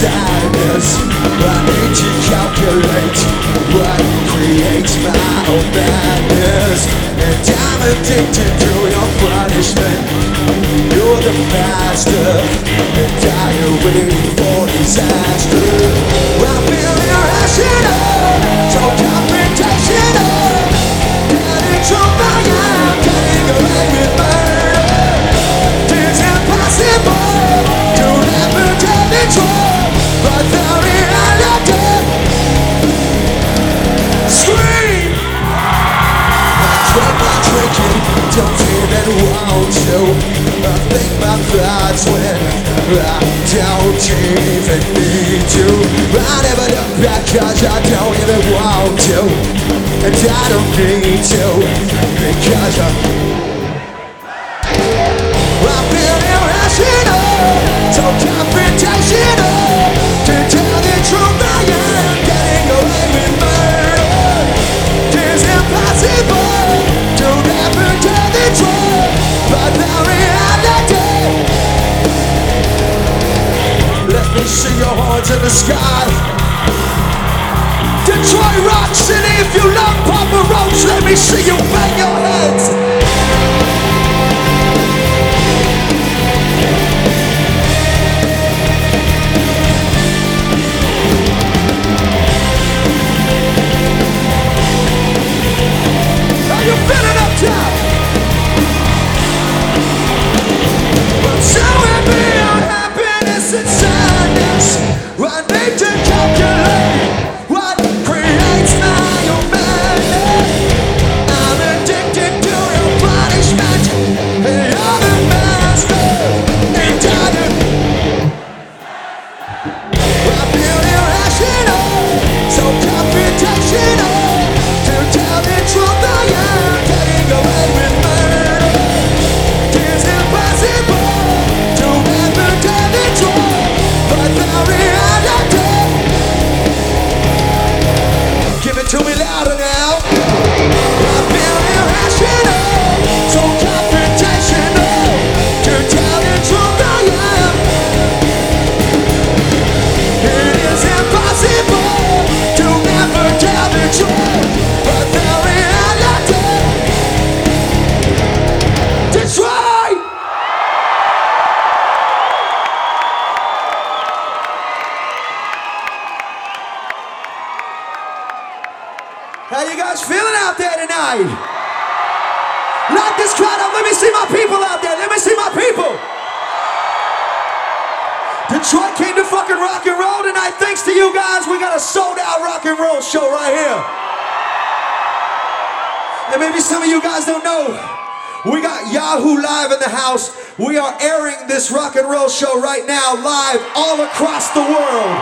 sadness. I need to calculate what creates my own madness. And I'm addicted to your punishment. You're the master, and I am waiting for disaster. I feel irrational, so confrontational. Getting through my life, getting away with murder. It's impossible to ever tell the truth, but the reality scream. I drink my drinking, don't even want to. I think my thoughts when I don't even need to. I never look back cause I don't even want to. And I don't need to, because I feel irrational, so confrontational. To tell the truth I am getting away with murder. It's impossible to never tell the truth, but the reality. Let me see your horns in the sky. Detroit Rock City, if you love Papa Roach, let me see you bang your heads. Are you feeling up top? I'm so happy on happiness and sadness. I need to calculate what creates my own madness. I'm addicted to your punishment. You're the master, and I feel irrational, so confrontational. To tell the truth I am getting away with murder. It's impossible to ever tell the truth, but the reality. Give it to me louder now. I feel irrational, so confrontational. To tell the truth I am. It is impossible to never tell the truth, but the reality. Detroit! How you guys feeling out there tonight? Lock this crowd up. Let me see my people out there. Let me see my people. Detroit came to fucking rock and roll tonight. Thanks to you guys, we got a sold out rock and roll show right here. And maybe some of you guys don't know, we got Yahoo Live in the house. We are airing this rock and roll show right now live all across the world.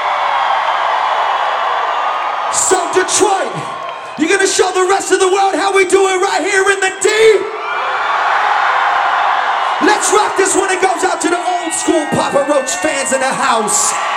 So Detroit, you're gonna show the rest of the world how we do it right here in the D? Let's rock this one. It goes out to the old school Papa Roach fans in the house.